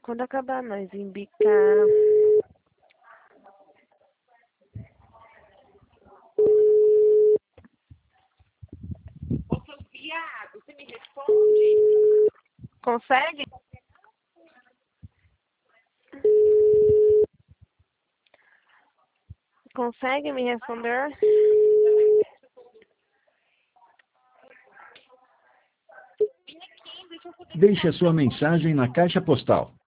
Quando acabar nós embicar. Ô, seu viado, você me responde? Consegue? Consegue me responder? Deixe a sua mensagem na caixa postal